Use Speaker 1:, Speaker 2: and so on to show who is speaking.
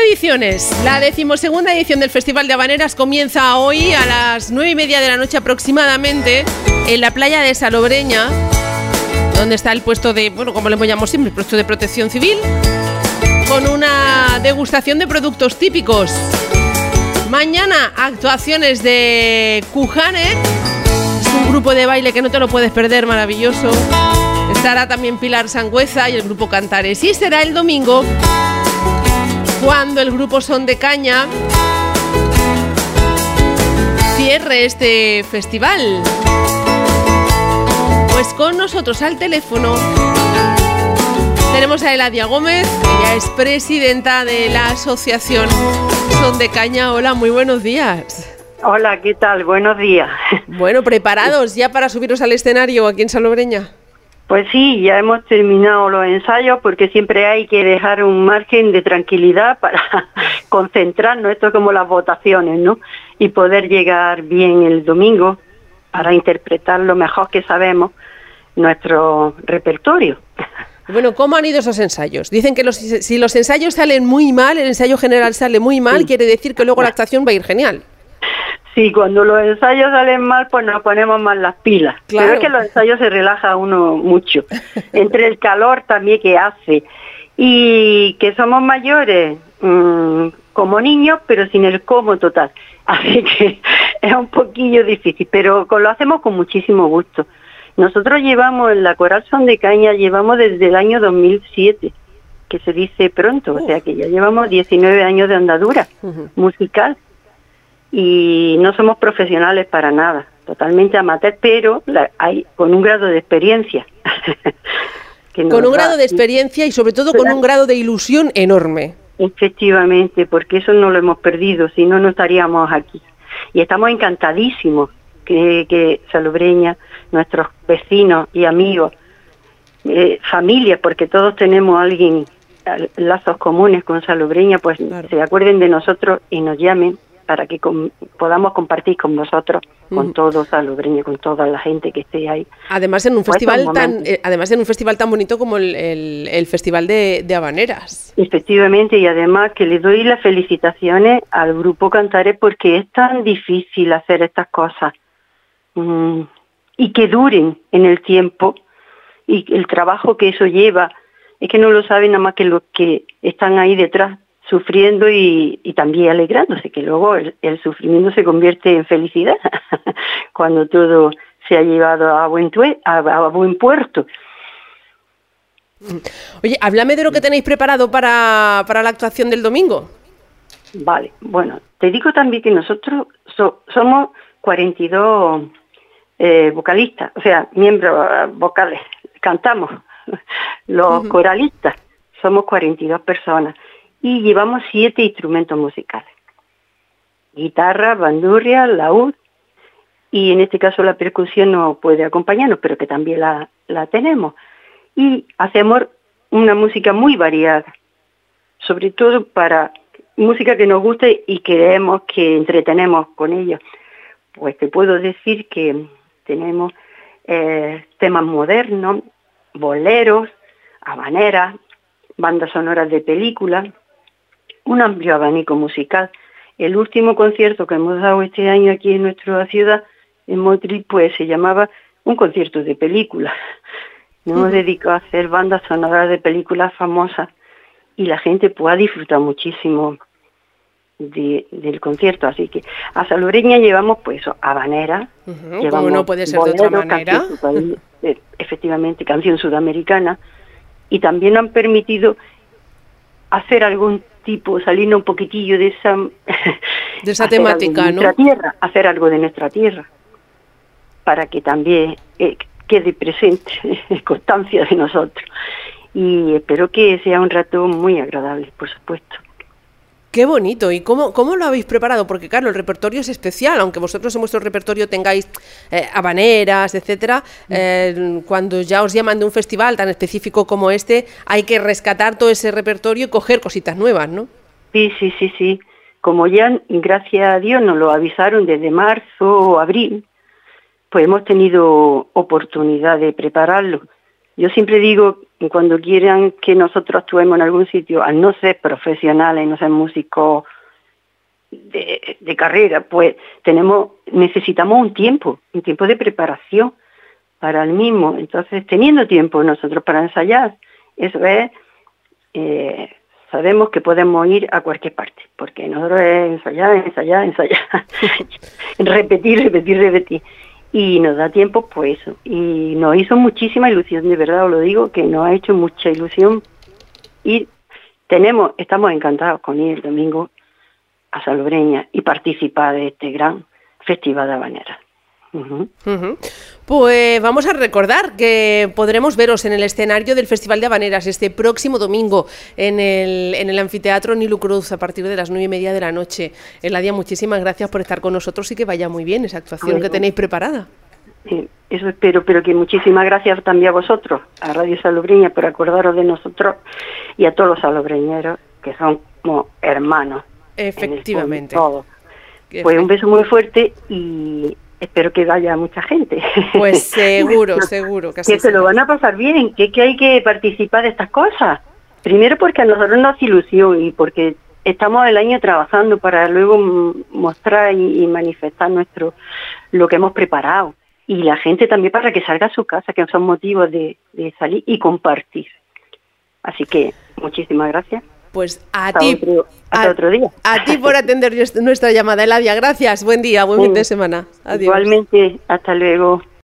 Speaker 1: ediciones. La 12ª edición del Festival de Habaneras comienza hoy a las 9:30 de la noche aproximadamente en la playa de Salobreña, donde está el puesto de, bueno, como le llamamos siempre, el puesto de protección civil, con una degustación de productos típicos. Mañana, actuaciones de Cujane, es un grupo de baile que no te lo puedes perder, maravilloso. Estará también Pilar Sangüesa y el grupo Cantares. Y será el domingo cuando el grupo Son de Caña cierre este festival. Pues con nosotros al teléfono tenemos a Eladia Gómez, ella es presidenta de la asociación Son de Caña. Hola, muy buenos días.
Speaker 2: Hola, ¿qué tal? Buenos días.
Speaker 1: Bueno, ¿preparados ya para subiros al escenario aquí en Salobreña?
Speaker 2: Pues sí, ya hemos terminado los ensayos porque siempre hay que dejar un margen de tranquilidad para concentrarnos, esto es como las votaciones, ¿no? Y poder llegar bien el domingo para interpretar lo mejor que sabemos nuestro repertorio.
Speaker 1: Bueno, ¿cómo han ido esos ensayos? Dicen que si los ensayos salen muy mal, el ensayo general sale muy mal, quiere decir que luego la actuación va a ir genial.
Speaker 2: Sí, cuando los ensayos salen mal, pues nos ponemos más las pilas. Claro. Pero es que los ensayos se relaja uno mucho. Entre el calor también que hace y que somos mayores como niños, pero sin el cómo total. Así que es un poquillo difícil, pero lo hacemos con muchísimo gusto. Nosotros llevamos en la Coral Son de Caña, llevamos desde el año 2007, que se dice pronto, o sea que ya llevamos 19 años de andadura musical. Y no somos profesionales para nada, totalmente amateur, pero hay con un grado de experiencia.
Speaker 1: Con un grado de experiencia y sobre todo con un grado de ilusión enorme.
Speaker 2: Efectivamente, porque eso no lo hemos perdido, si no, no estaríamos aquí. Y estamos encantadísimos que Salobreña, nuestros vecinos y amigos, familias, porque todos tenemos lazos comunes con Salobreña, pues claro, se acuerden de nosotros y nos llamen para que podamos compartir con vosotros, con todo Salobreña, con toda la gente que esté ahí.
Speaker 1: Además en un festival tan bonito como el Festival de Habaneras.
Speaker 2: Efectivamente, y además que le doy las felicitaciones al grupo Cantares porque es tan difícil hacer estas cosas y que duren en el tiempo, y el trabajo que eso lleva, es que no lo saben nada más que los que están ahí detrás sufriendo y también alegrándose, que luego el sufrimiento se convierte en felicidad cuando todo se ha llevado a buen puerto.
Speaker 1: Oye, háblame de lo que tenéis preparado para la actuación del domingo.
Speaker 2: Vale, bueno, te digo también que nosotros somos 42 vocalistas, o sea, miembros vocales, cantamos, los coralistas, somos 42 personas. Y llevamos 7 instrumentos musicales: guitarra, bandurria, laúd, y en este caso la percusión no puede acompañarnos, pero que también la tenemos. Y hacemos una música muy variada, sobre todo para música que nos guste y creemos que entretenemos con ella. Pues te puedo decir que tenemos temas modernos, boleros, habaneras, bandas sonoras de películas, un amplio abanico musical. El último concierto que hemos dado este año aquí en nuestra ciudad, en Motril, pues se llamaba un concierto de películas. Nos hemos dedicado a hacer bandas sonoras de películas famosas y la gente pues ha disfrutado muchísimo del concierto. Así que a Salobreña llevamos pues habanera,
Speaker 1: como no puede ser bolero, de otra manera.
Speaker 2: Efectivamente, canción sudamericana, y también nos han permitido hacer algún tipo, salirnos un poquitillo de esa
Speaker 1: temática, ¿no?
Speaker 2: Hacer algo de nuestra tierra, para que también quede presente, constancia de nosotros. Y espero que sea un rato muy agradable, por supuesto.
Speaker 1: Qué bonito. ¿Y cómo lo habéis preparado? Porque claro, el repertorio es especial, aunque vosotros en vuestro repertorio tengáis habaneras, etcétera. Cuando ya os llaman de un festival tan específico como este, hay que rescatar todo ese repertorio y coger cositas nuevas, ¿no?
Speaker 2: Sí. Como ya, gracias a Dios, nos lo avisaron desde marzo o abril, pues hemos tenido oportunidad de prepararlo. Yo siempre digo cuando quieran que nosotros actuemos en algún sitio, al no ser profesionales, no ser músicos de carrera, pues necesitamos un tiempo de preparación para el mismo. Entonces, teniendo tiempo nosotros para ensayar, eso es, sabemos que podemos ir a cualquier parte, porque nosotros es ensayar, repetir. Y nos da tiempo, pues eso. Y nos hizo muchísima ilusión, de verdad os lo digo, que nos ha hecho mucha ilusión ir. Estamos encantados con ir el domingo a Salobreña y participar de este gran Festival de Habaneras.
Speaker 1: Pues vamos a recordar que podremos veros en el escenario del Festival de Habaneras este próximo domingo en el Anfiteatro Nilu Cruz a partir de las 9:30 de la noche. Eladia, muchísimas gracias por estar con nosotros y que vaya muy bien esa actuación que tenéis preparada.
Speaker 2: Eso espero, pero que muchísimas gracias también a vosotros, a Radio Salobreña, por acordaros de nosotros y a todos los salobreñeros, que son como hermanos.
Speaker 1: Efectivamente.
Speaker 2: Todos. Pues un beso muy fuerte y espero que vaya mucha gente.
Speaker 1: Pues seguro que así
Speaker 2: que se lo van a pasar bien, que hay que participar de estas cosas. Primero porque a nosotros nos hace ilusión y porque estamos el año trabajando para luego mostrar y manifestar lo que hemos preparado. Y la gente también para que salga a su casa, que son motivos de salir y compartir. Así que muchísimas gracias.
Speaker 1: Pues hasta
Speaker 2: otro día.
Speaker 1: A ti por atender nuestra llamada, Eladia. Gracias, buen día, buen fin de semana. Adiós.
Speaker 2: Igualmente, hasta luego.